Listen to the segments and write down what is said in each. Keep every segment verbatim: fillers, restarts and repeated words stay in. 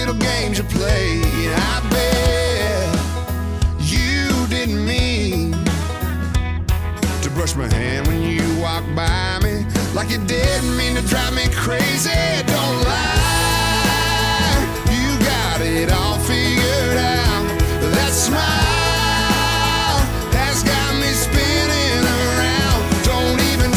little games you play. I bet you didn't mean to brush my hand when you walked by me, like you didn't mean to drive me crazy. Don't lie, you got it all figured out. That smile has got me spinning around. Don't even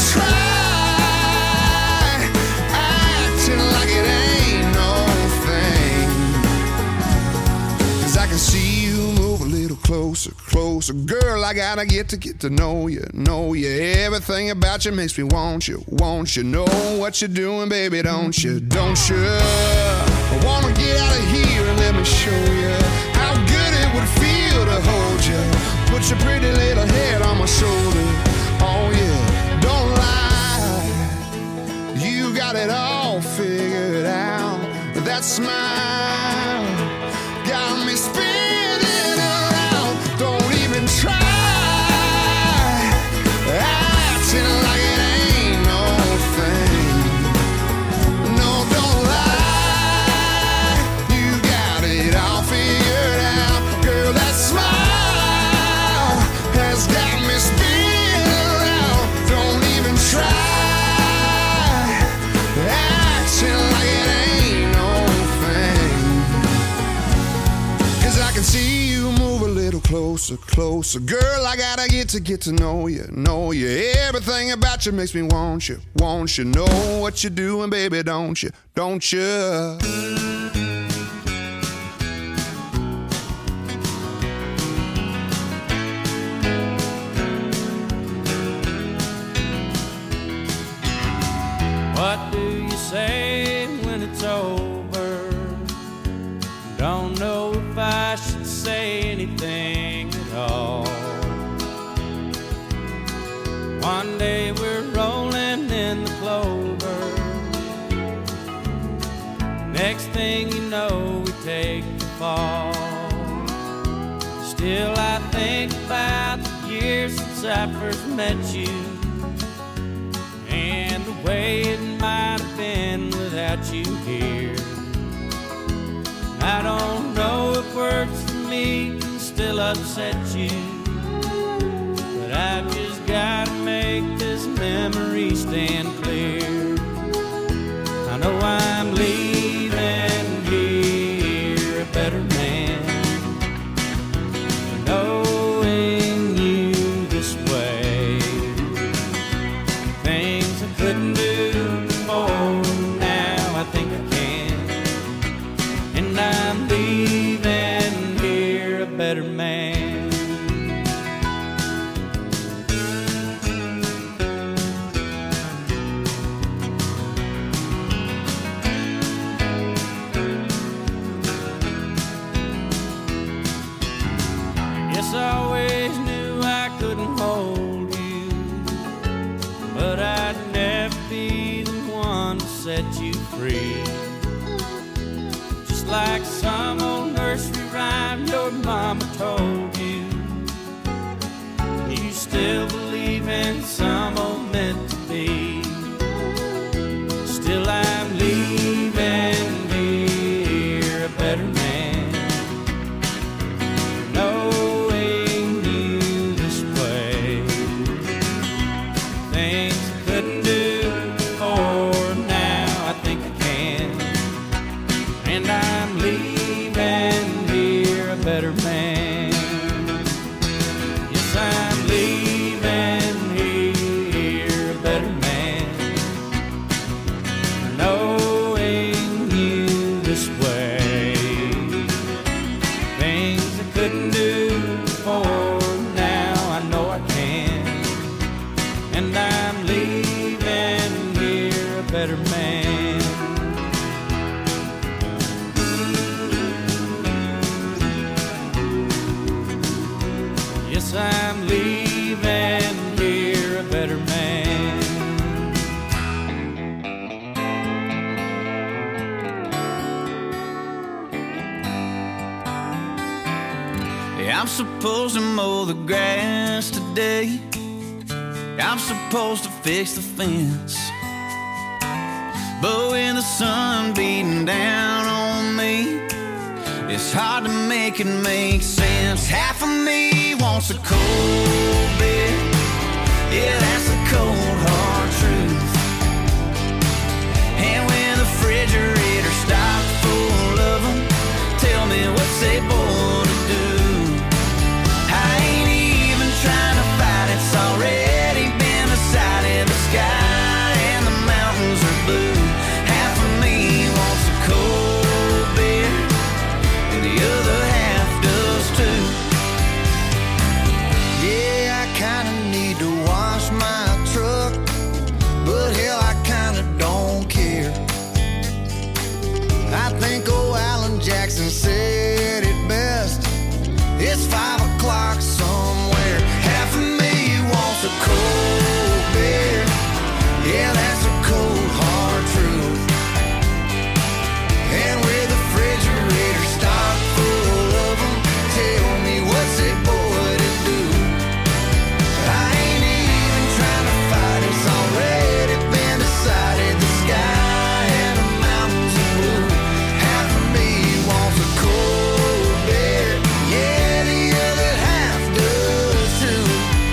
try acting like it ain't no thing, 'cause I can see you move a little closer, closer. Girl, I gotta get to get to know you, know you. Everything about you makes me want you, want you. Know what you're doing, baby, don't you, don't you? I wanna get out of here and let me show you how good it would feel to hold you. Put your pretty little head on my shoulder. Oh yeah, don't lie, you got it all figured out. That smile got me spinning around. Don't even try acting like it ain't no thing. No, don't lie, you got it all figured out. Girl, that smile has got me spinning around. Don't even try acting like it ain't no thing, 'cause I can see you move a little closer, closer. Girl, I gotta get to get to know you, know you. Everything about you makes me want you, want you. Know what you're doing, baby, don't you, don't you? What do you say when it's over? Don't know if I should say anything at all. One day we're rolling in the clover. Next thing you know, we take the fall. Still I think about the years since I first met you, and the way it might have been without you here. I don't know if words for me can still upset you, but I've just gotta make this memory stand clear. I know I'm leaving here a better man, knowing you this way. Things I couldn't do before, now I think I can, and I'm leaving here a better man. Yes, I always knew I couldn't hold you, but I'd never be the one to set you free. Just like some old nursery rhyme your mama told you, you still believe in some old meant to be. Still I'm leaving here a better man, knowing you this way. Things I couldn't do before, now I think I can, and I'm leaving here a better man. Yes, I'm leaving here a better man, knowing you this way. Things I couldn't do before, now I know I can, and I'm leaving here a better man. Yes, I'm leaving here a better man. Yeah, I'm supposed to mow the grass today. I'm supposed to fix the fence, but when the sun beating down on me, It's hard to make it make sense. Half of me wants a cold beer. Yeah, that's the cold hard truth. And when the refrigerator stocked full of them, tell me what's they born to do. I ain't even trying to fight, it's already been decided. The sky and the mountains are blue. Half of me wants a cold beer, and the other half does too. Yeah, I kinda need to wash my truck, but hell, I kinda don't care. I think old Alan Jackson said it best. It's five o'clock somewhere. Half of me wants a cold beer. Yeah, that's a cold hard truth. And with the refrigerator stocked full of them, tell me what's it boy to do. I ain't even trying to fight, it's already been decided. The sky and the mountains are blue. Half of me wants a cold beer. Yeah, the other half does too.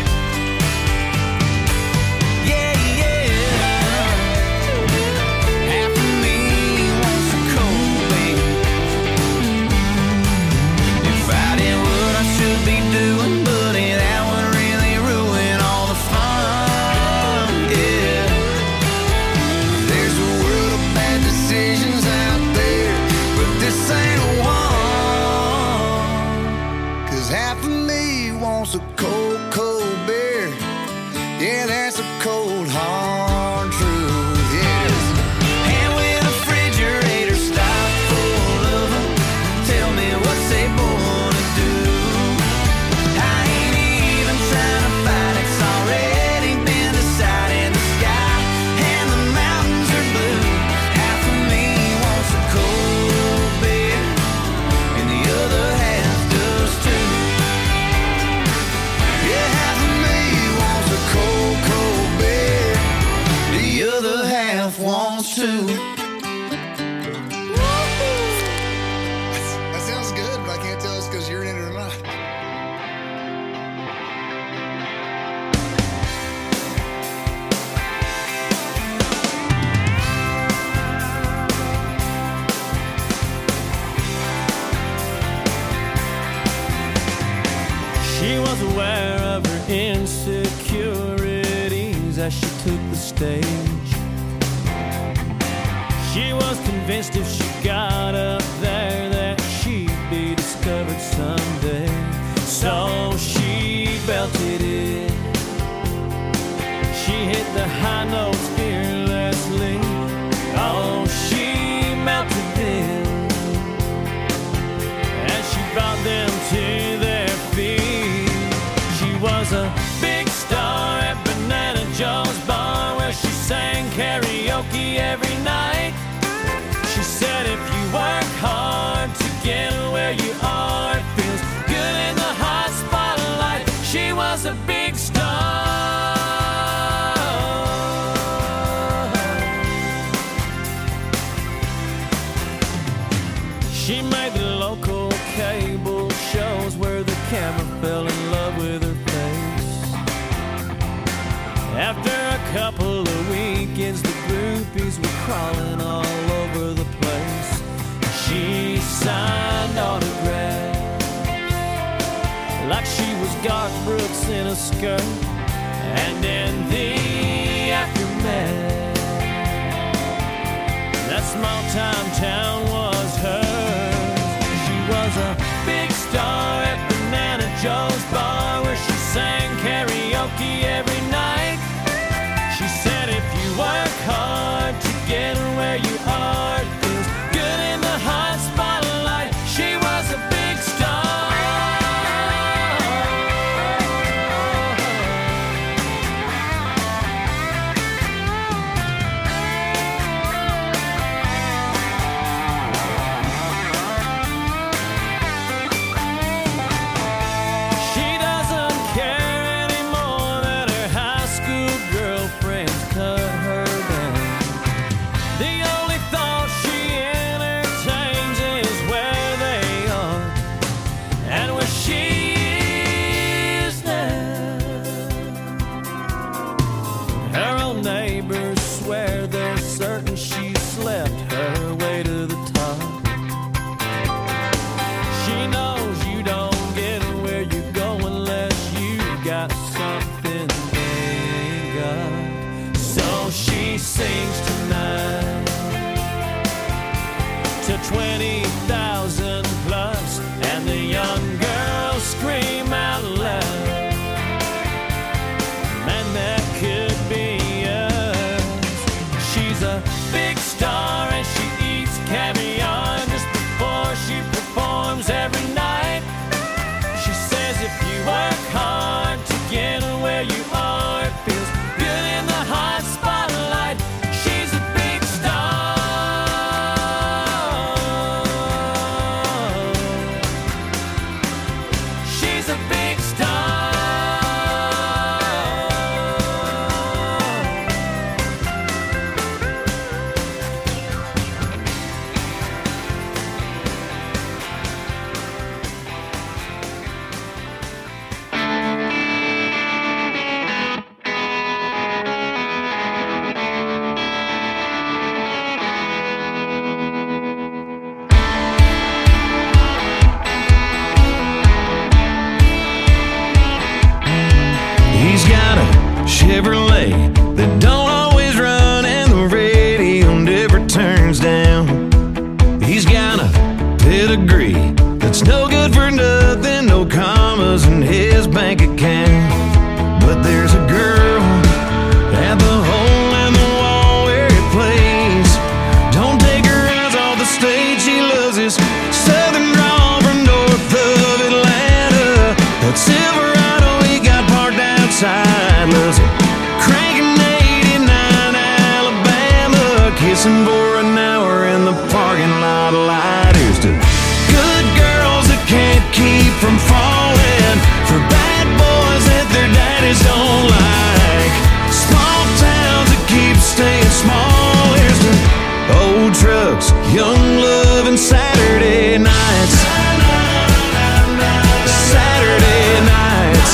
Yeah, yeah. Half of me wants a cold beer. If I did what I should be doing, buddy, that would really ruin all the fun. Yeah. There's a world of bad decisions out there, but this ain't one. Cause half of me wants a cold, cold beer. Yeah, that's a cold, hard truth. Yes. And with a refrigerator stocked full of them, tell me what's they born to do. I ain't even trying to fight, it's already been decided. The sky and the mountains are blue. Half of me wants a cold beer, and the other half does too. Yeah, half of me wants a cold, cold beer. The other half wants to. That sounds good, but I can't tell it's because you're in it or not. She was aware of her insecurities as she took the stage. She was convinced if she got up there that she'd be discovered someday. So she belted it. She hit the high notes fearlessly. Oh, she melted them as she brought them to their feet. She was a big star at Banana Joe's bar, where she sang karaoke every night. She said if you work hard to get where you are, it feels good in the hot spotlight. She was a big star. She made the local cable shows where the camera fell in love with her face. After a couple of weekends, the groupies were crawling all over the place. She signed autographs like she was Garth Brooks in a skirt. And in the aftermath, that small time town was hers. She was a big star at Banana Joe's bar, where she sang karaoke every night. She said if you work hard to get where you are, it feels good in the hot spotlight. She was a big star. Chevrolet that don't always run and the radio never turns down. He's got a pedigree that's no good for nothing, no commas in his bank account. But there's a girl at the hole in the wall where he plays. Don't take her eyes off the stage, she loves his southern drawl from north of Atlanta. That Silverado he got parked outside, loves it cranking eighty-nine Alabama, kissing for an hour in the parking lot light. Here's to good girls that can't keep from falling for bad boys that their daddies don't like. Small towns that keep staying small. Here's to old trucks, young love, and Saturday nights. Saturday nights.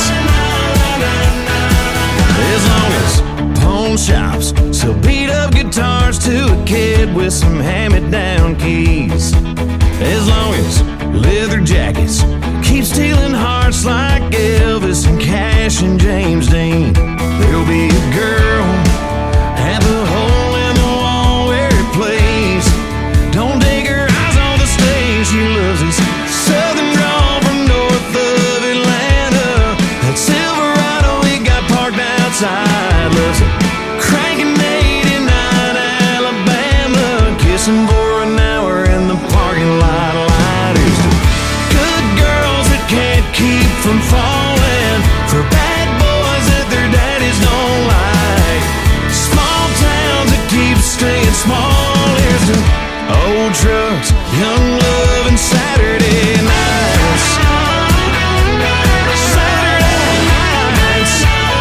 As long as pawn shops sell beat up guitars to a kid with some hand-me-down keys. As long as leather jackets keep stealing hearts like Elvis and Cash and James Dean, there'll be a girl at the hole in the wall where he plays. Don't take her eyes on the stage, she loves his southern drawl from north of Atlanta. That Silverado he got parked outside, loves it cranking eighty-nine Alabama, kissing for an hour in the parking lot light. Here's to good girls that can't keep from falling for bad boys that their daddies don't like. Small towns that keep staying small. Here's to old trucks, young love, and Saturday nights. Saturday nights.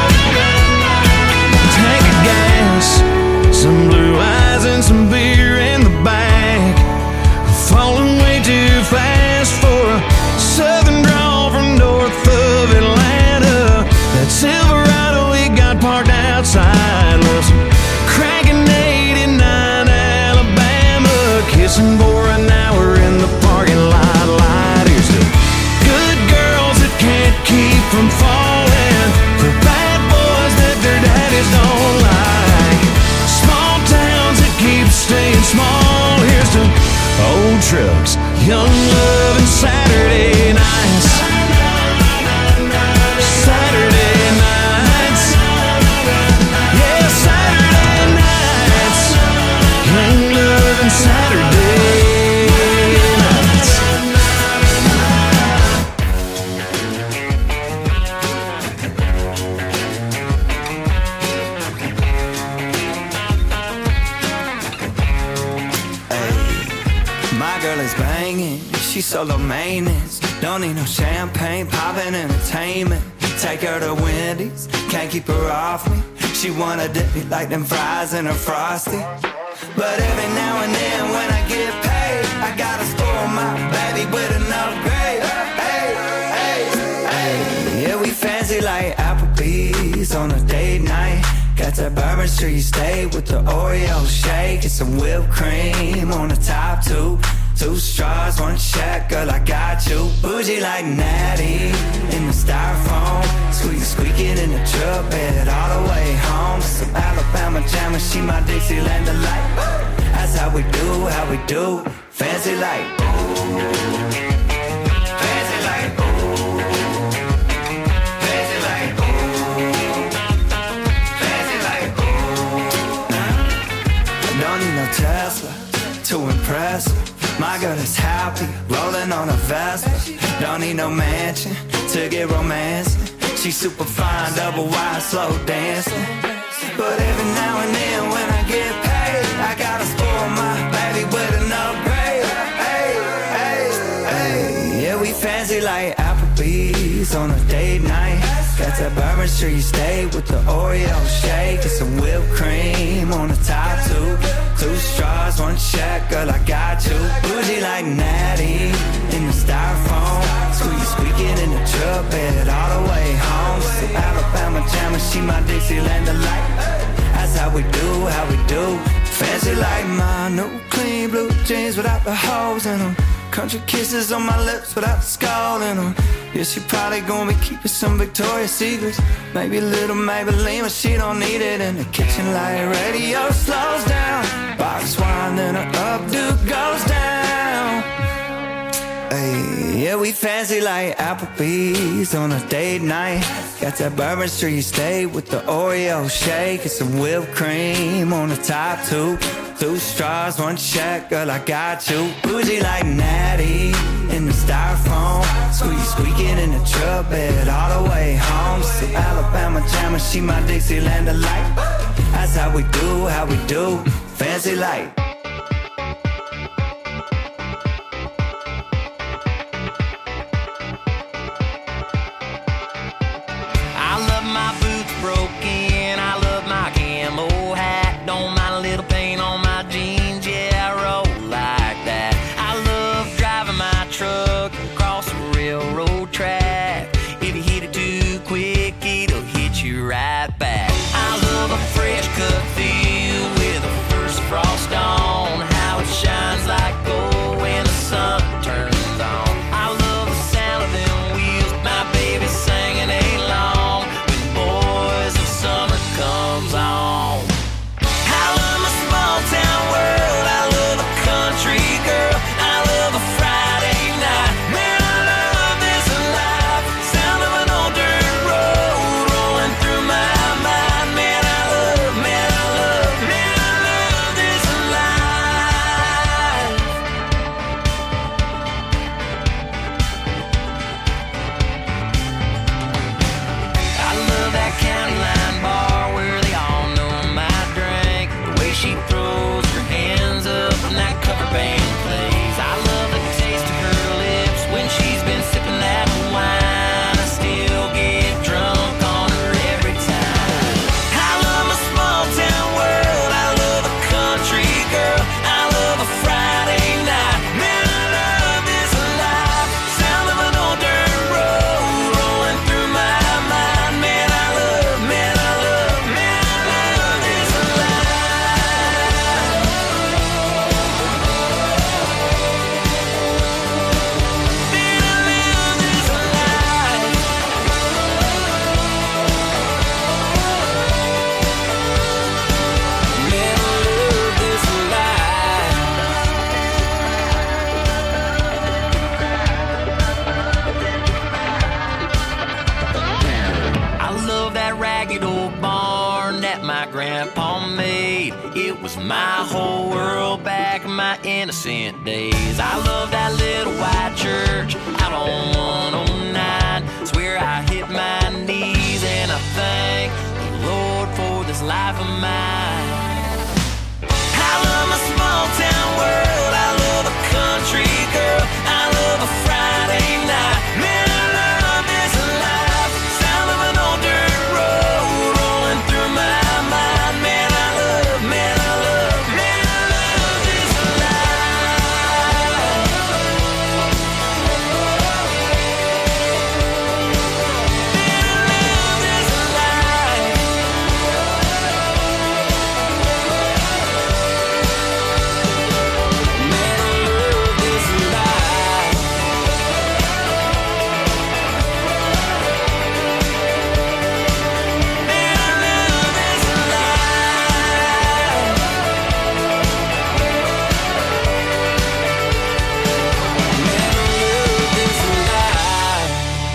Tank of gas, some blue eyes, and some beer in the back. Falling way too fast for a southern drawl from north of Atlanta. That Silverado he got parked outside, loves cranking eighty-nine Alabama, kissing for an hour in the parking lot light. Here's to good girls that can't keep from falling for bad boys that their daddies don't like. Small towns that keep staying small. Here's to old trucks, young love, and Saturday nights. Saturday nights. Yeah, Saturday nights. Young love and Saturday nights. My girl is banging, she's solo maintenance. Don't need no champagne, poppin' entertainment. Take her to Wendy's, can't keep her off me. She wanna dip me like them fries in her Frosty. But every now and then when I get paid, I gotta spoil my baby with an upgrade. Hey, hey, hey. Yeah, we fancy like Applebee's on a date night. Got that Bourbon Street steak with the Oreo shake and some whipped cream on the top two. Two straws, one check, girl, I got you. Bougie like Natty in the styrofoam. Squeak, squeaking in the truck bed all the way home. Some Alabama jammer, she my Dixieland delight. That's how we do, how we do. Fancy like ooh. Fancy like ooh. Fancy like ooh. Fancy like ooh. I don't need no Tesla to impress her. My girl is happy, rolling on a Vespa. Don't need no mansion to get romancing. She's super fine, double wide, slow dancing. But every now and then when I get paid, I gotta spoil my baby with an upgrade. Hey, hey, hey. Yeah, we fancy like Applebee's on a date night. Got that Bourbon Street steak with the Oreo shake and some whipped cream on the top two. Two straws, one check, girl, I got you. Bougie like Natty in the styrofoam. Squeak, squeaking in the truck bed all the way home. Some Alabama jammer, she my Dixieland delight. That's how we do, how we do. Fancy like my new clean blue jeans without the holes in them. Country kisses on my lips without scalding them. Yeah, she probably gonna be keeping some Victoria's Secrets. Maybe a little Maybelline, but she don't need it. In the kitchen light radio slows down. Box wine, then her updo goes down. Hey, yeah, we fancy like Applebee's on a date night. Got that Bourbon Street steak with the Oreo shake and some whipped cream on the top two. Two straws, one check, girl, I got you. Bougie like Natty in the styrofoam. Squeak, squeaking in the truck bed all the way home. So Alabama jammer, she my Dixieland delight. That's how we do, how we do, fancy like. I love my boots broken, I love my camo hat. Don't mind a little paint on my jeans, yeah, I roll like that. I love driving my truck across the railroad track. If you hit it too quick, it'll hit you right back. I love a fresh cut field with the first frost on. How it shines like gold when the sun turns on. I love the sound of them wheels, my baby singing along when the boys of summer comes on. I love my small town world, I love a country girl, I love a Friday night. Man, I love this life, sound of an old dirt road rolling through my mind. Man, I love, man, I love, man, I love this life. I love that county line bar where they all know my drink. The way she throws her hands up when that cover band plays. I love the taste of her lips when she's been sipping that wine. I still get drunk on her every time. I love my small town world, I love a country girl, I love a Friday night. Man, I love this life, sound of an old dirt road rolling through my mind. Man, I love, man, I love, man, I love this life. Man, I love this life. Man, I love this life. I love that ragged old barn that my grandpa made. It was my whole world back in my innocent days. I love that little white church out on one oh nine. It's where I hit my knees and I thank the Lord for this life of mine. I love my small town world, I love a country girl, I love a Friday night. Man, I love this life, sound of an old dirt road rolling through my mind. Man, I love, man, I love, man, I love this life. Man, I love this life. Man, I love this life. Man, I love this life. Man, I love this life.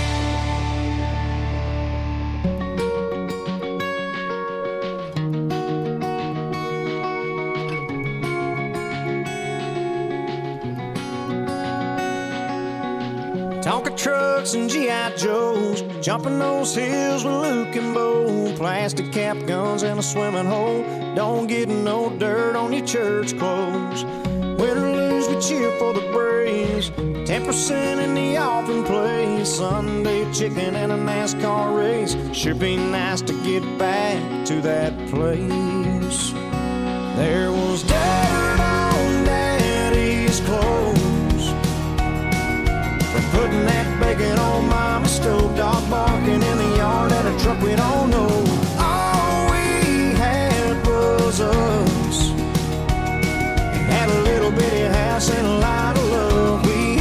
Tonka trucks and G I Joes, jumping those hills with Luke and Bo. Plastic cap guns and a swimming hole. Don't get no dirt on your church clothes. Win or lose, we cheer for the Braves. Ten percent in the offing place. Sunday chicken and a NASCAR race. Sure be nice to get back to that place. There was dirt on Daddy's clothes for putting that bacon on Mama's stove. Dog barking in the yard and a truck we don't know. All we had was us. Had a little bitty house and a lot of love. We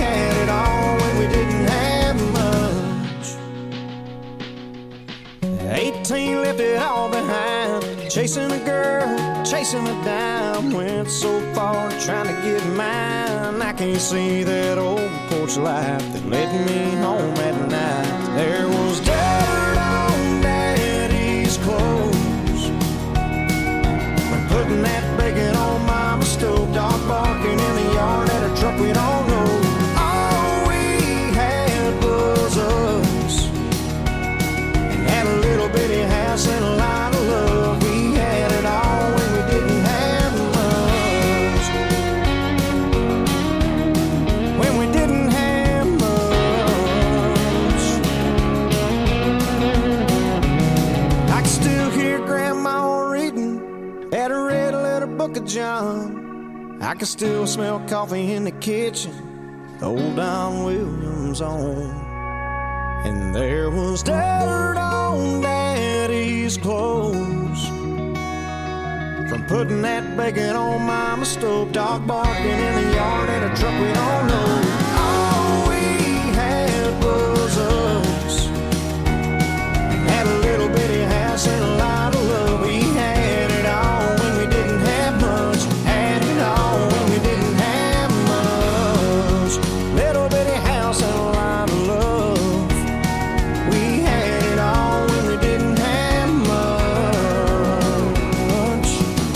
Chasing a girl, chasing a dime, went so far trying to get mine. I can't see that old porch light that led me home at night. There was dirt on Daddy's clothes when putting that bacon on Mama's stove. Dog barking in the yard at a truck we don't know. All we had was us, and had a little bitty house and a lot of love. We had it all when we didn't have much. When we didn't have much. I can still hear Grandma reading at a red letter book of John. I can still smell coffee in the kitchen, old Don Williams on. And there was dirt on Daddy's clothes from putting that bacon on Mama's stove. Dog barking in the yard at a truck we don't know. All we had was us, had a little bitty house and a lot of love. We had it all when we didn't have much. Had it all when we didn't have much. Little bitty house and a lot of love. We had it all when we didn't have much.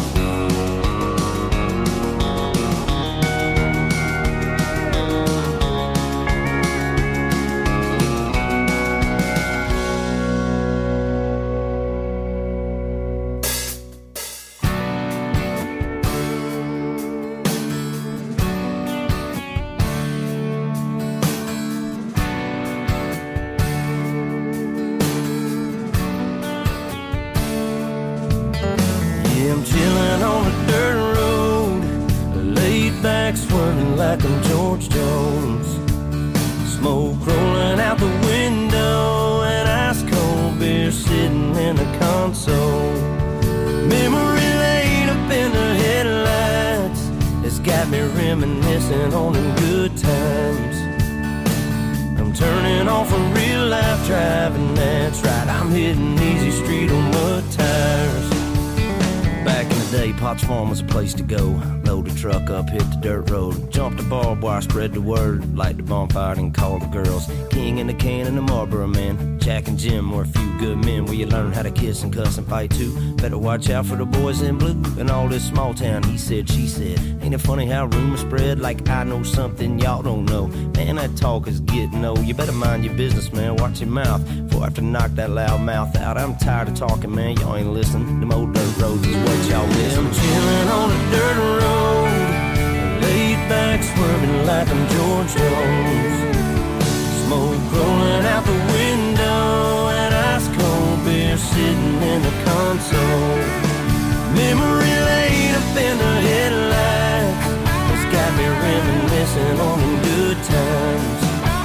Yeah, I'm chilling on a dirt road, laid back swerving like I'm George Jones. Smoke rolling out the window and ice cold beer sitting in the console. Memory laid up in the headlights, it's got me reminiscing on them good times. I'm turning off a real life driving, that's right, I'm hitting easy street on mud tires. Back in the day, Potts Farm was a place to go. Load the truck up, hit the dirt road, jump the barbed wire, spread the word, light the bonfire and call the girls. King in the can and the Marlboro man, Jack and Jim were a few good men where you learn how to kiss and cuss and fight too. Better watch out for the boys in blue and all this small town, he said, she said. Ain't it funny how rumors spread like I know something y'all don't know? Man, that talk is getting old. You better mind your business, man, watch your mouth before I have to knock that loud mouth out. I'm tired of talking, man, y'all ain't listening. Them old dirt roads is what y'all miss. I'm chilling on a dirt road, laid back swerving like I'm George Jones. Smoke rolling out the window and ice cold beer sitting in the console. Memory laid up in the headlights, it's got me reminiscing on them good times.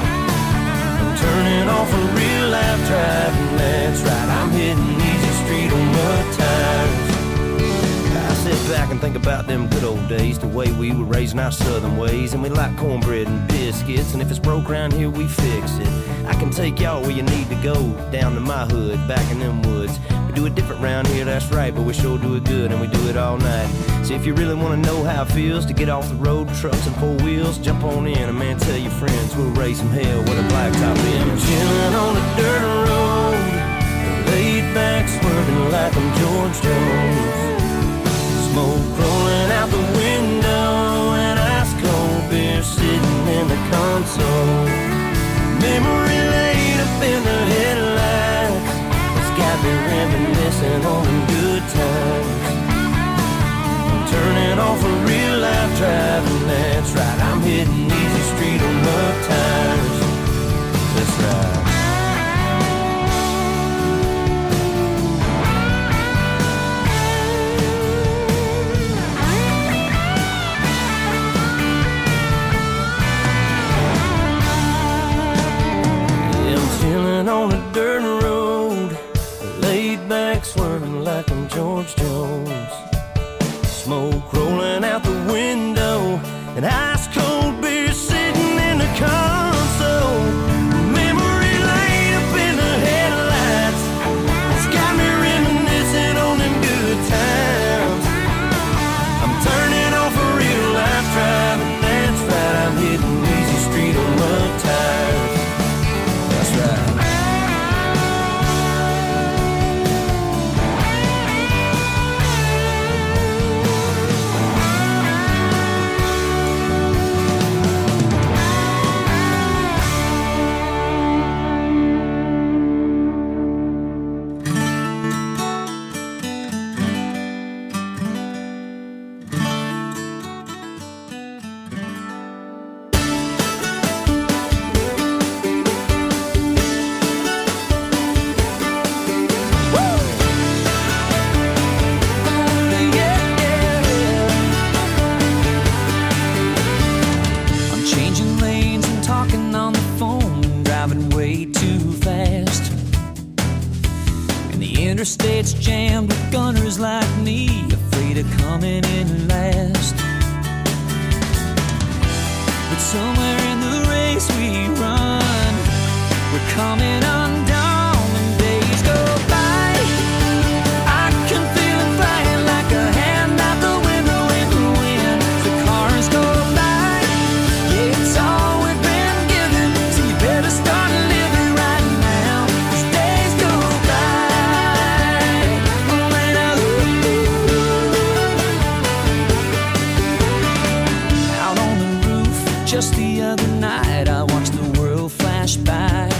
I'm turning off a real life driving, that's right, I'm hitting easy street on mud tires. I sit back and think about them good old days, the way we were raising our southern ways, and we like cornbread and biscuits, and if it's broke around here we fix it. I can take y'all where you need to go, down to my hood, back in them woods. We do it different round here, that's right, but we sure do it good, and we do it all night. So if you really want to know how it feels to get off the road, trucks and four wheels, jump on in, and man, tell your friends we'll raise some hell with a blacktop in. I'm chilling on a dirt road, laid back swerving like I'm George Jones. Smoke rolling out the window and ice cold beer sitting in the console. Memory laid up in the headlights, it's got me reminiscing on them good times. I'm turning off a real life driving, that's right, I'm hitting easy street on mud tires. That's right. Chilling on a dirt road, laid back swerving like I'm George Jones. Smoke rolling out the window and ice cold beer sitting in the console. Memory laid up in the headlights, it's got me reminiscing on them good times. interstate's jammed with gunners like me, afraid of coming in last. But somewhere in the race we run, we're coming undone and days go by. I can feel it flying like a hand out the window in the wind. The cars go by, yeah, it's all we've been given, so you better start living right now, as days go by. Oh, and I out on the roof just the other night, I watched the world flash by.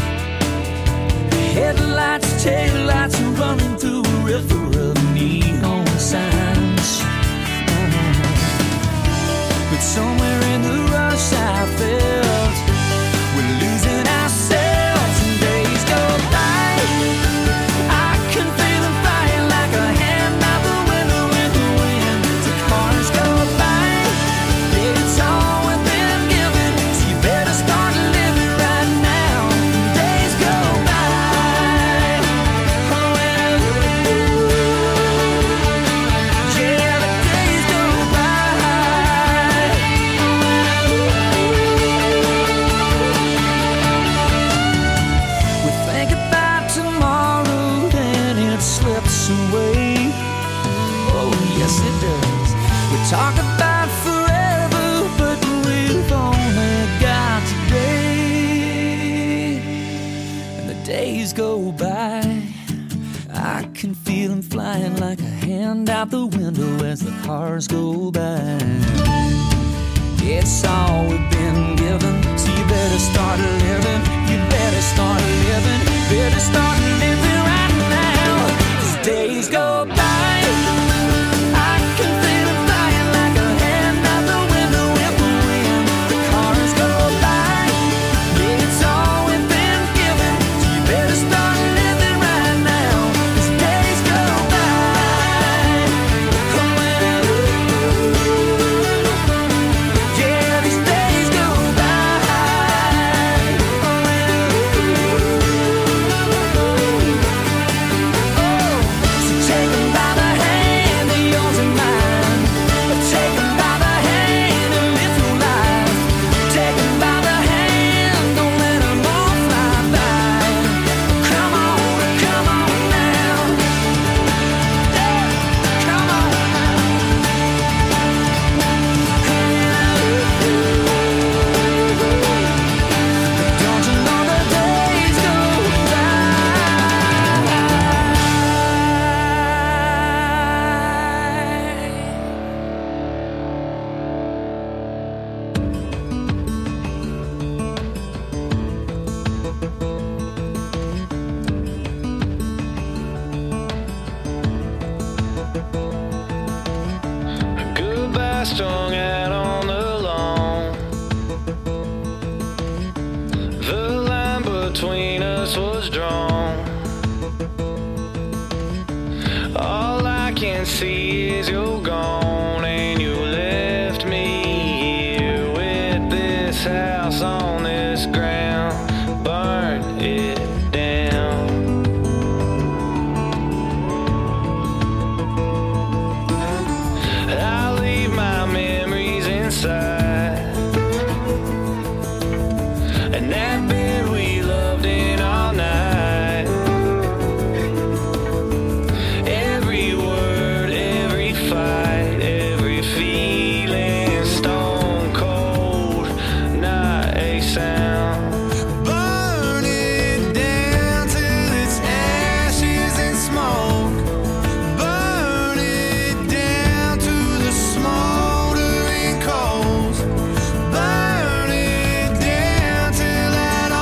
Headlights, taillights running through a river of neon signs. But somewhere in the rush I felt we're losing ourselves and days go by. I can feel them flying like a hand out the window in the wind. The cars go by, yeah, it's all we've been given, so you better start living right now. Days go by. Oh, and yeah, the days go by. We think about tomorrow, then it slips away. Oh, yes, it does. We talk about forever, but we've only got today. And the days go by. I can feel them flying like a hand out the window as the cars go by. It's all we've been given, so you better start living. You better start living. Better start living right now, as days go by. I can feel it flying like a hand out the window in the wind. The cars go by, yeah, it's all we've been given, so you better start living right now, as days go by. Oh, and yeah, these days go by. Oh, and oh, so take 'em by the hand of yours and mine. Take 'em by the hand and live through life. Take 'em by the hand, don't let 'em all fly by. Come on, come on now. Yeah, come on. Don't you know the days go by? Goodbye strung out on the lawn. The line between us was drawn. All I can see is you're gone, and you left me here with this house on this ground. Burn it down. I leave my memories inside, and that bed we loved in all night. Every word, every fight, every feeling, stone cold, not a sound. Burn it down till it's ashes and smoke. Burn it down to the smoldering coals. Burn it down till that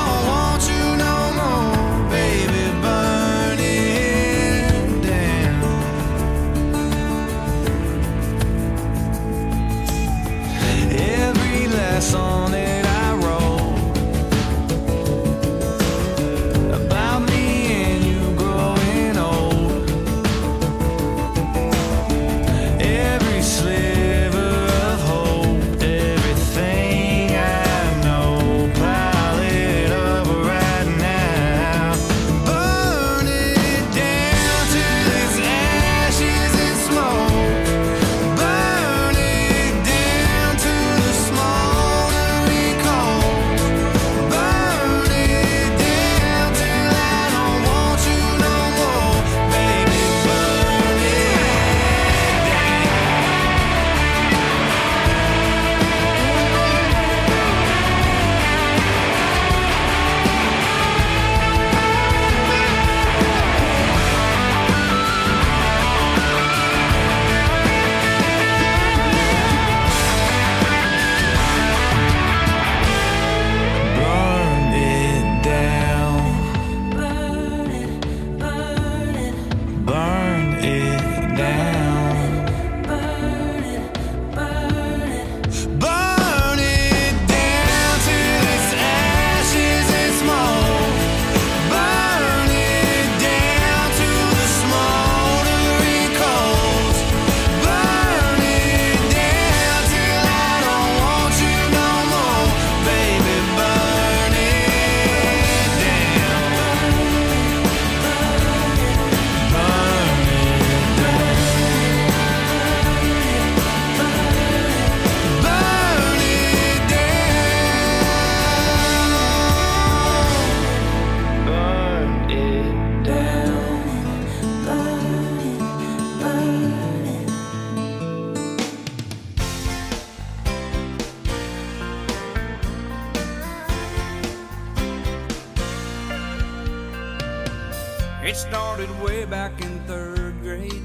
It started way back in third grade.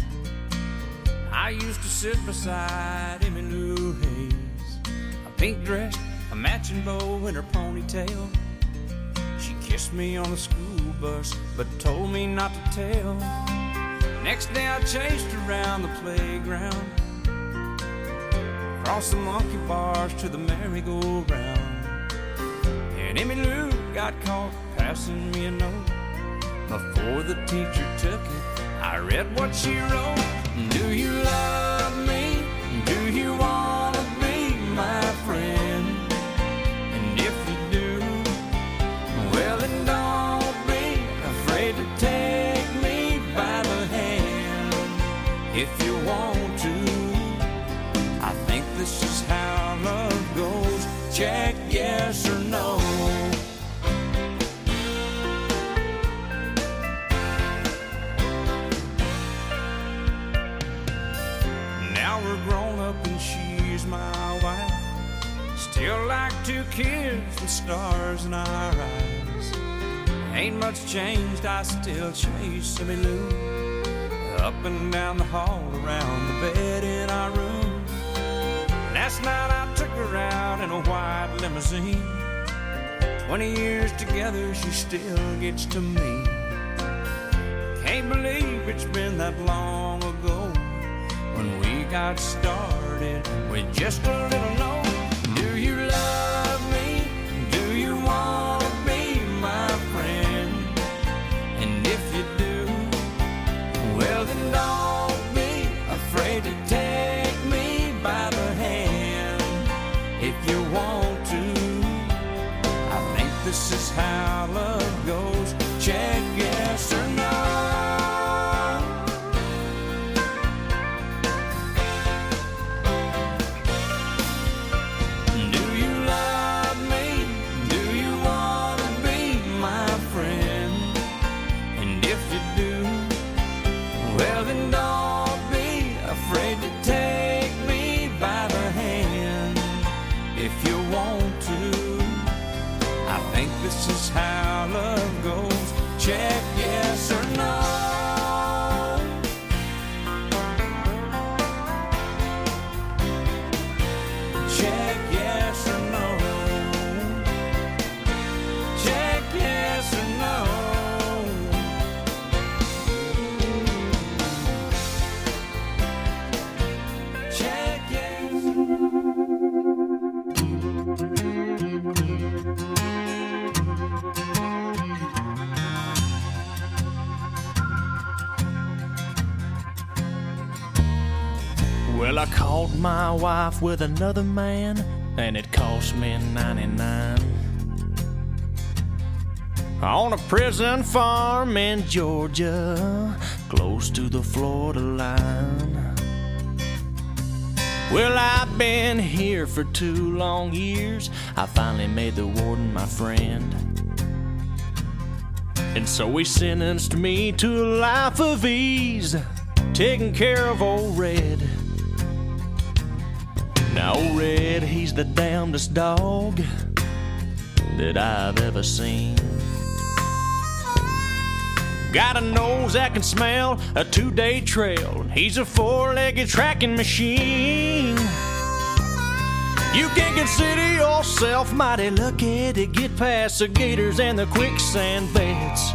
I used to sit beside Emmy Lou Hayes, a pink dress, a matching bow in her ponytail. She kissed me on the school bus, but told me not to tell. Next day I chased her around the playground, across the monkey bars to the merry-go-round. And Emmy Lou got caught passing me a note. Before the teacher took it, I read what she wrote. Do you love me? Do you want to be my friend? And if you do, well then don't be afraid to take me by the hand. If you want to, I think this is how love goes. Check yes or no. Still like two kids with stars in our eyes. Ain't much changed, I still chase Emmy Lou up and down the hall, around the bed in our room. Last night I took her out in a white limousine. Twenty years together, she still gets to me. Can't believe it's been that long ago when we got started with just a little note. Do you love me? Do you want to be my friend? And if you do, well then don't be afraid to take me by the hand. If you want to, I think this is how love goes. Check yes or no. This is how love goes. Check yes or no. Check yes or no. Check yes or no. Check yes. Well, I caught my wife with another man, and it cost me ninety-nine. On a prison farm in Georgia, close to the Florida line. Well, I've been here for two long years. I finally made the warden my friend. And so he sentenced me to a life of ease, taking care of old Red. Now old Red, he's the damnedest dog that I've ever seen. Got a nose that can smell a two-day trail. He's a four-legged tracking machine. You can consider yourself mighty lucky to get past the gators and the quicksand beds.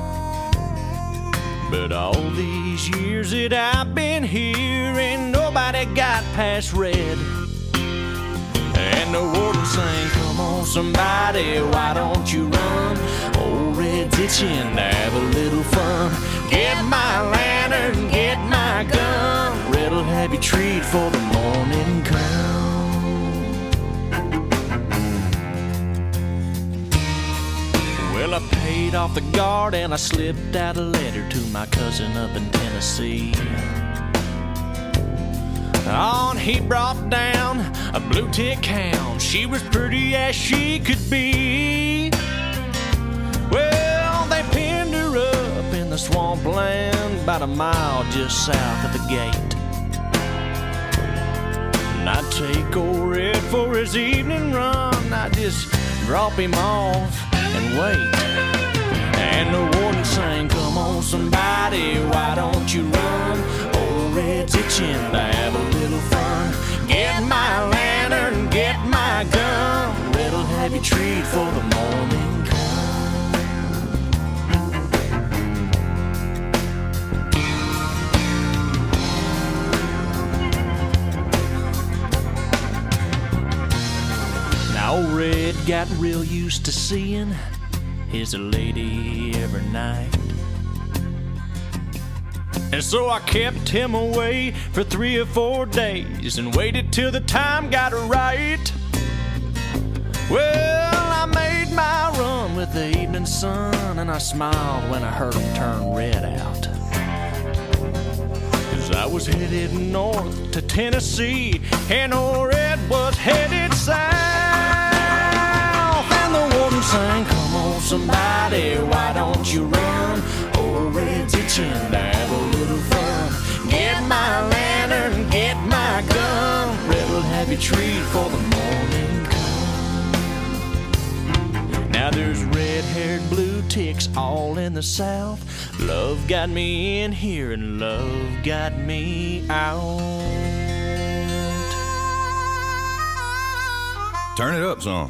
But all these years that I've been here, ain't nobody got past Red. And the warden sang, come on somebody, why don't you run? Old Red's itching to have a little fun. Get my lantern, get my gun. Red'll have you treat for the morning come. Well, I paid off the guard and I slipped out a letter to my cousin up in Tennessee. On he brought down a blue tick hound. She was pretty as she could be. Well, they pinned her up in the swampland about a mile just south of the gate. And I'd take old Red for his evening run. I'd just drop him off and wait. And the warden sang, come on somebody, why don't you run? Old Red's itching to have a little fun. Get my lantern, get my gun. Red'll have you treat for the morning come. Now old Red got real used to seeing his lady every night. And so I kept him away for three or four days and waited till the time got right. Well, I made my run with the evening sun, and I smiled when I heard him turn Red out. Cause I was headed north to Tennessee, and old Red was headed south. And the warden sang, come on somebody, why don't you run? Old Red's itching to have a little fun. Get my lantern, get my gun. Red'll have you treat for the morning come. Now there's red-haired blue ticks all in the south. Love got me in here and love got me out. Turn it up some.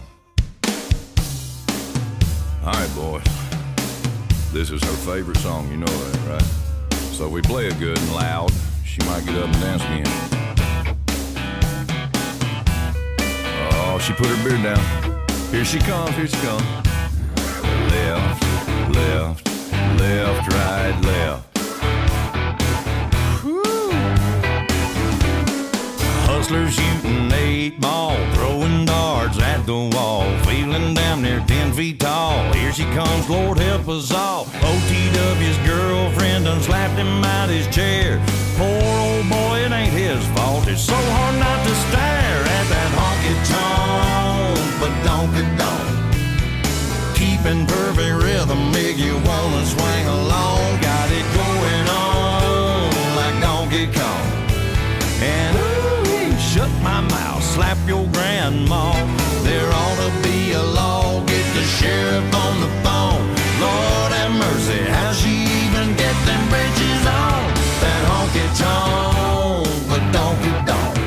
All right, boys. This is her favorite song, you know that, right? So we play it good and loud. She might get up and dance again. Oh, she put her beard down. Here she comes, here she comes. Left, left, left, right, left. Whew. Hustlers shooting eight ball, throwing darts at the wall, feeling damn near ten feet tall. Here she comes, Lord help us all. O T W's girlfriend done slapped him out his chair. Poor old boy, it ain't his fault. It's so hard not to stare at that honky-tonk, but donky-donk. Keeping perfect rhythm, make you wanna swing along. Got it going on like Donkey Kong. And ooh, shut my mouth, slap your grandma. There ought to be a law, get the sheriff on the phone. Lord have mercy, how she even get them bridges on? That honky-tonk, but donky-donk.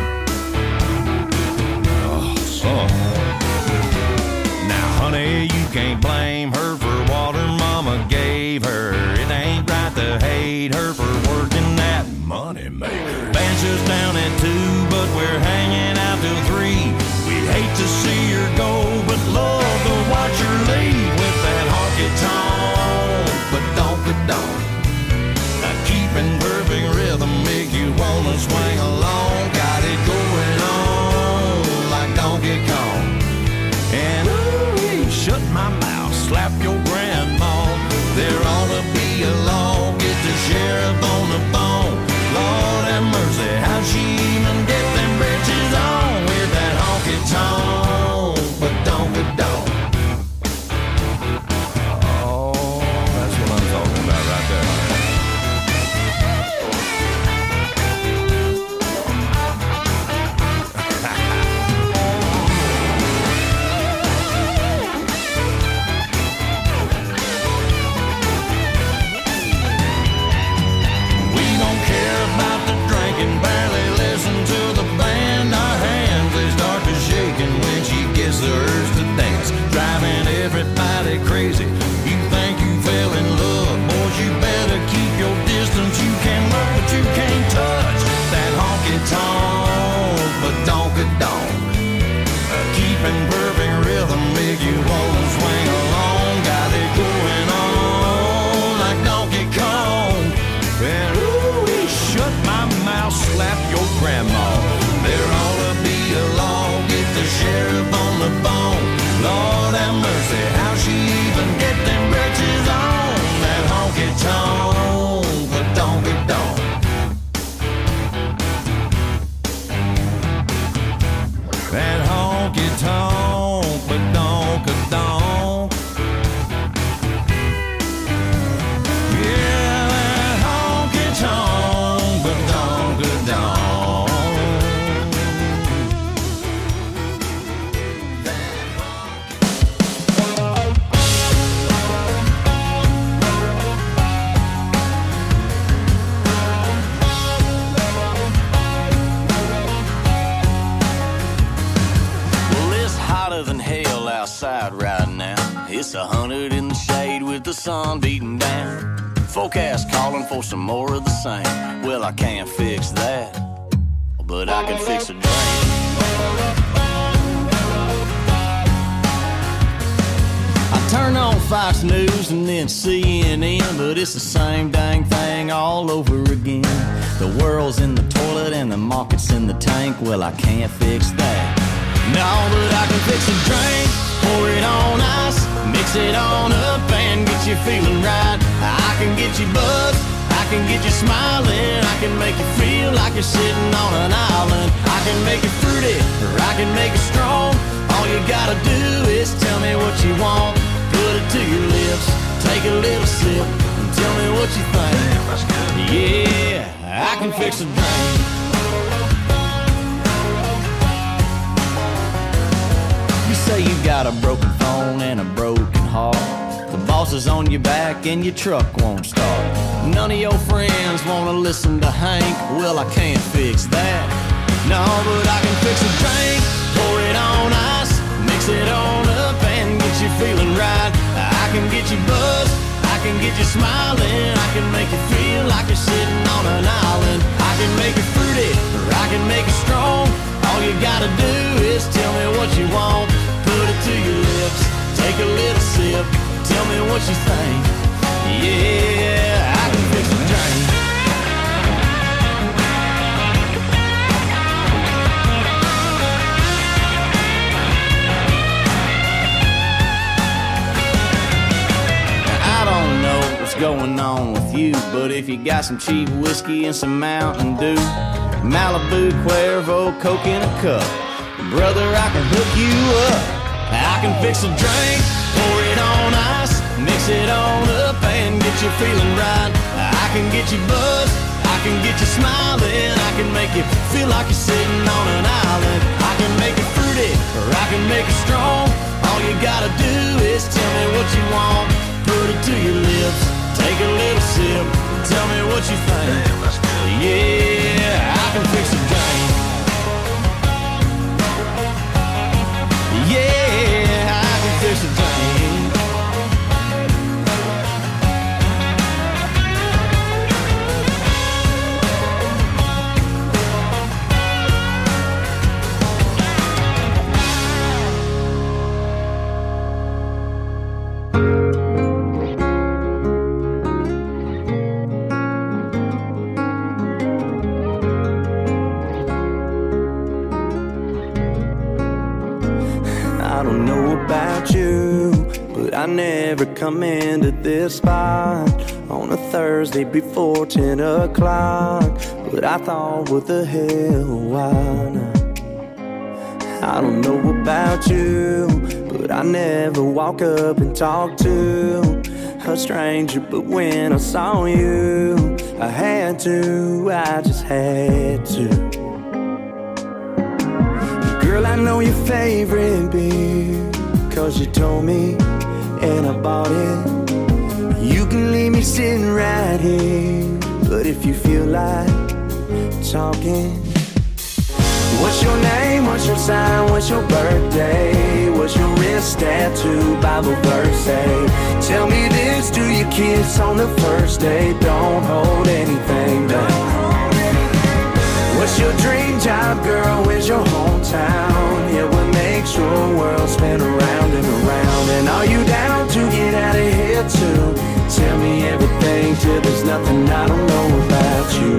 Oh, son. Now, honey, you can't blame her for what her mama gave her. It ain't right to hate her for working that money maker. Band's just down at two, but we're hanging out till three. We'd hate to see her go, but love to watch her leave with that honky-tonk, but donky-donk. Now keeping perfect rhythm make you wanna swing along. Got it going on like Donkey Kong. And ooh, shut my mouth, slap your outside right now. It's a hundred in the shade with the sun beating down. Forecast calling for some more of the same. Well, I can't fix that, but I can fix a drink. I turn on Fox News and then C N N, but it's the same dang thing all over again. The world's in the toilet and the market's in the tank. Well, I can't fix that. No, but I can fix a drink, pour it on ice, mix it on up and get you feeling right. I can get you buzzed, I can get you smiling, I can make you feel like you're sitting on an island. I can make it fruity, or I can make it strong. All you gotta do is tell me what you want. Put it to your lips, take a little sip, and tell me what you think. Yeah, I can fix a drink. You say you got a broken phone and a broken heart. The boss is on your back and your truck won't start. None of your friends wanna listen to Hank. Well, I can't fix that. No, but I can fix a drink, pour it on ice, mix it on up and get you feeling right. I can get you buzzed, I can get you smiling, I can make you feel like you're sitting on an island. I can make it fruity, or I can make it strong. All you gotta do is tell me what you want. Put it to your lips, take a little sip, tell me what you think. Yeah, I can fix a drink. I don't know what's going on with you, but if you got some cheap whiskey and some Mountain Dew, Malibu, Cuervo, Coke in a cup, brother, I can hook you up. I can fix a drink, pour it on ice, mix it on up and get you feeling right. I can get you buzzed, I can get you smiling, I can make you feel like you're sitting on an island. I can make it fruity, or I can make it strong. All you gotta do is tell me what you want. Put it to your lips, take a little sip, tell me what you think. Yeah, I can fix a drink. Yeah, I can fix a drink. I never come into this spot on a Thursday before ten o'clock, but I thought, what the hell, why not? I don't know about you, but I never walk up and talk to a stranger, but when I saw you, I had to, I just had to. Girl, I know your favorite beer, 'cause you told me and I bought it. You can leave me sitting right here, but if you feel like talking, what's your name, what's your sign, what's your birthday, what's your wrist tattoo, Bible verse say? Tell me this, do you kiss on the first date? Don't hold anything back. What's your dream job, girl, where's your hometown? Yeah, what makes your world spin around and around? And are you down to get out of here too? Tell me everything till there's nothing I don't know about you.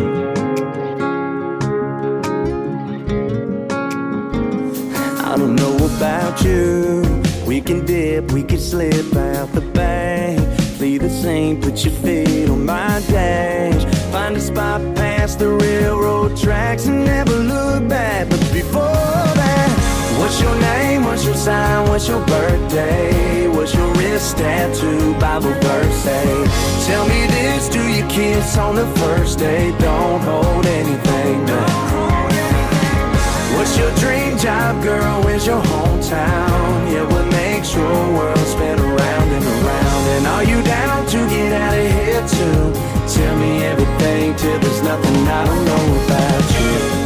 I don't know about you. We can dip, we can slip out the bank, flee the scene, put your feet on my dash, find a spot past the railroad tracks and never look back. But before that, what's your name, what's your sign, what's your birthday, what's your wrist tattoo, Bible verse say? Tell me this, do you kiss on the first date? Don't hold anything back. What's your dream job, girl, where's your hometown? Yeah, what makes your world spin around and around? And are you down to get out of here too? Tell me everything till there's nothing I don't know about you.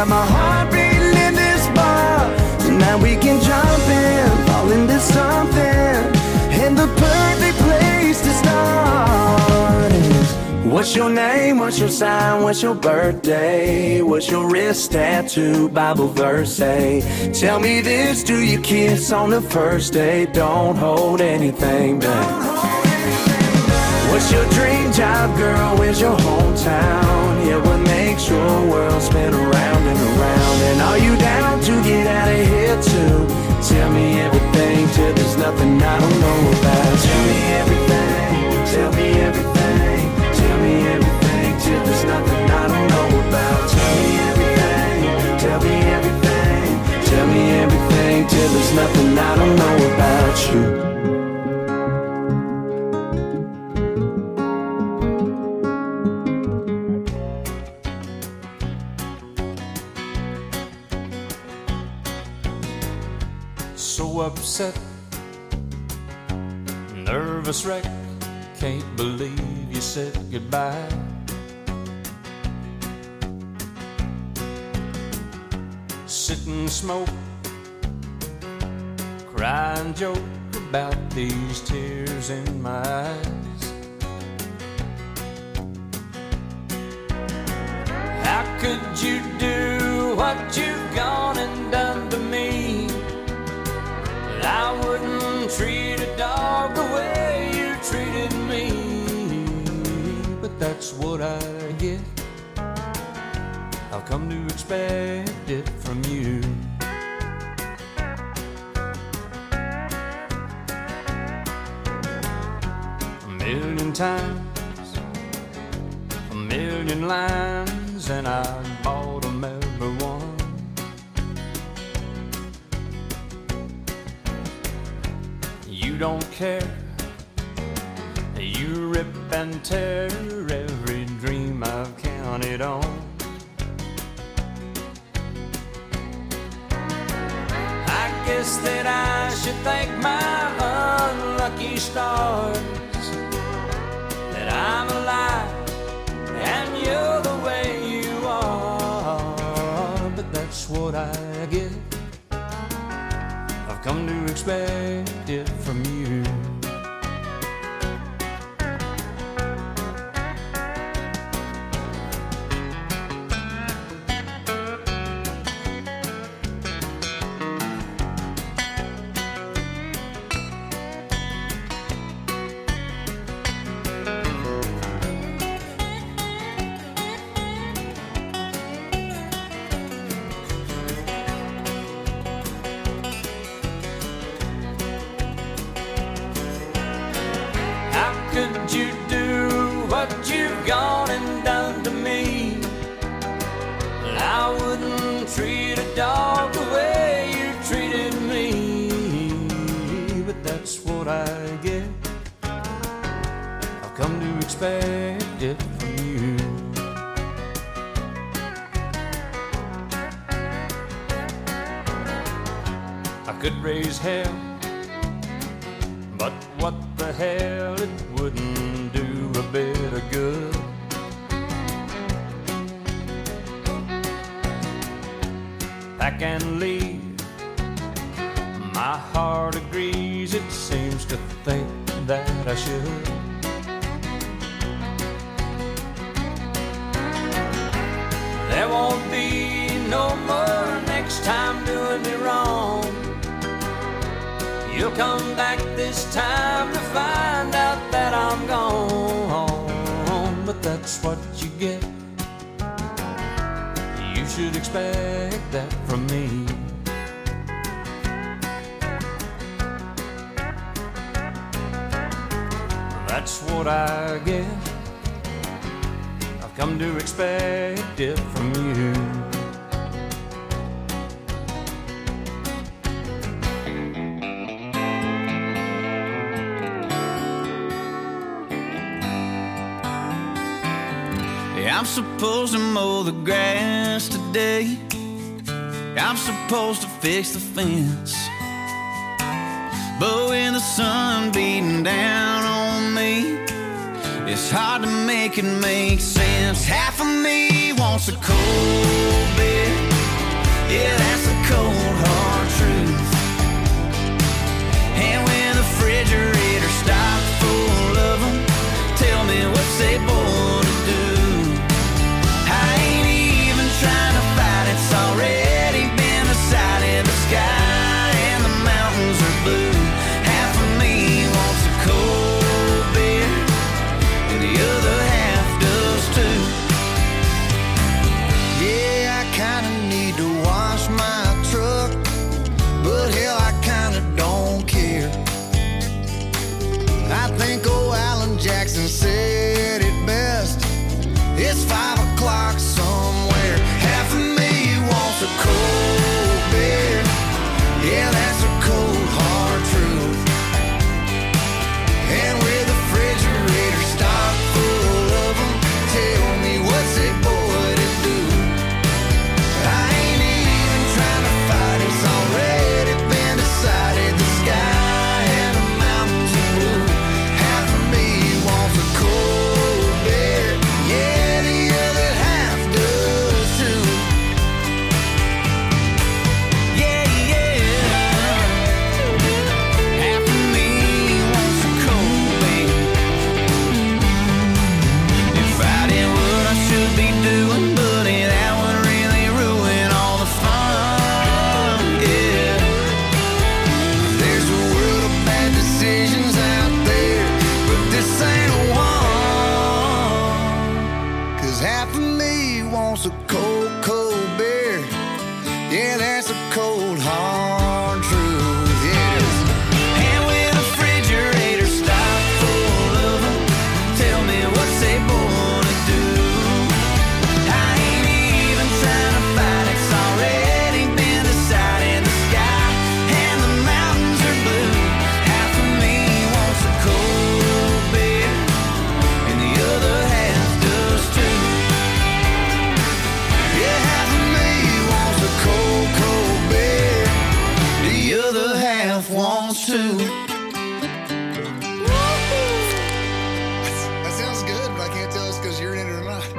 got my heart beating in this bar. Tonight we can jump in, fall into something, and the perfect place to start is, what's your name, what's your sign, what's your birthday, what's your wrist tattoo, Bible verse say? Tell me this, do you kiss on the first date? Don't hold anything back. What's your dream job, girl, where's your hometown? Yeah, what makes your world spin around and around? And are you down to get out of here too? Tell me everything till there's nothing I don't know about. Tell me everything, tell me everything, tell me everything till there's nothing I don't know about. Tell me everything, tell me everything, tell me everything till there's nothing I don't know about you. So upset, nervous wreck, can't believe you said goodbye. Sit and smoke, cry and joke about these tears in my eyes. How could you do what you've gone and done to me? I wouldn't treat a dog the way you treated me, but that's what I get. I've come to expect it from you. A million times, a million lines, and I bought them every one. You don't care, you rip and tear every dream I've counted on. I guess that I should thank my unlucky stars that I'm alive and you're the way you are. But that's what I get. I've come to expect it from you. Could you do what you've gone and done to me? I wouldn't treat a dog the way you treated me, but that's what I get. I've come to expect it from you. I could raise hell, but what the hell, it wouldn't do a bit of good. Pack and leave, my heart agrees, it seems to think that I should. There won't be no more next time doing me wrong. You'll come back this time to find out that I'm gone, but that's what you get. You should expect that from me. That's what I get. I've come to expect it from you. I'm supposed to mow the grass today. I'm supposed to fix the fence. But when the sun beating down on me, it's hard to make it make sense. Half of me wants a cold bed, Yeah, that's the cold hard truth. And when the refrigerator stocked full of them, tell me what's they born to do. I ain't even trying to fight, it's already been decided. The sky and the mountains are blue. Half of me wants a cold beer, and the other half does too. Yeah, I kinda need to wash my truck, but hell, I kinda don't care. I think old Alan Jackson said it best. It's five o'clock somewhere. Half of me wants a cold beer. Yeah, that's a cold hard truth. And with the refrigerator stocked full of them, tell me what's a boy to do. I ain't even trying to fight, it's already been decided. The sky and the mountains are blue. Half of me wants a cold beer. Yeah, the other half does too. Yeah, yeah. Half of me wants a cold beer. If I did what I should be doing, buddy, that would really ruin all the fun. Yeah. There's a world of bad decisions out there, but this ain't one. Cause half of me wants a cold, cold beer. Yeah, that's a cold, hard truth. Yes. And with the refrigerator stocked full of them, tell me what's they born to do. I ain't even trying to fight, it's already been decided. The sky and the mountains are blue. Half of me wants a cold beer, and the other half does too. Yeah, half of me wants a cold, cold beer. The other half wants to. That sounds good, but I can't tell it's because you're in it or not.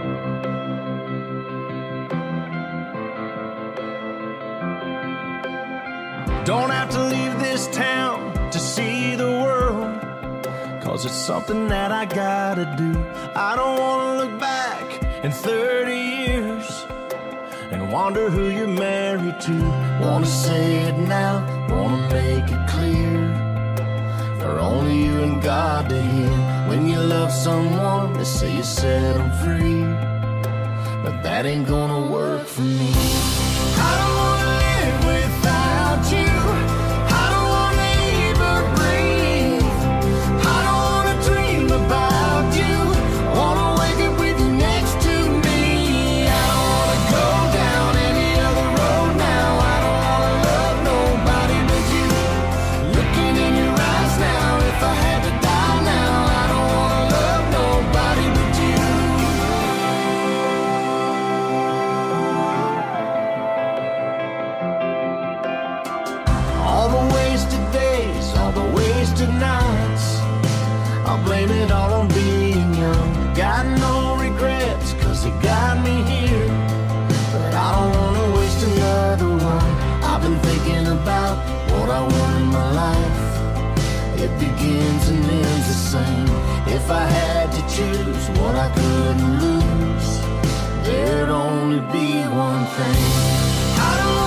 Don't have to leave this town to see the world, cause it's something that I gotta do. I don't wanna look back in thirty years and wonder who you're married to. Wanna say it now, wanna make it clear, for only you and God to hear. When you love someone, they say you set them free, but that ain't gonna work for me. I don't wanna live without you. I don't wanna even breathe. I don't wanna dream about you. I wanna wake up with you next to me. I don't wanna go down any other road now. I don't wanna love nobody but you. Looking in your eyes now, if I had to die now, I don't wanna love nobody but you. All the wasted days, all the wasted nights, I'll blame it all on being young. Got no regrets, cause it got me here, but I don't wanna waste another one. I've been thinking about what I want in my life. It begins and ends the same. If I had to choose what I couldn't lose, there'd only be one thing. I don't